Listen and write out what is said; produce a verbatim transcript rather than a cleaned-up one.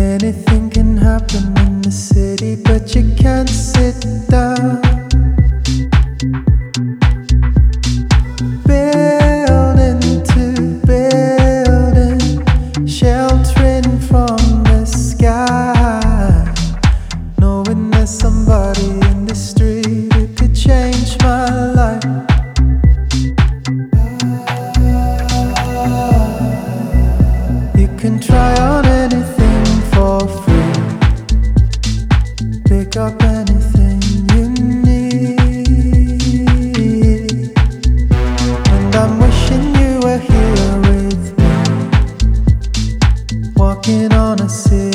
Anything can happen in the city, but you can't sit down. Building to building, sheltering from the sky, knowing there's somebody in the street who could change my life. You can try on anything for free, pick up anything you need, and I'm wishing you were here with me, walking on a city.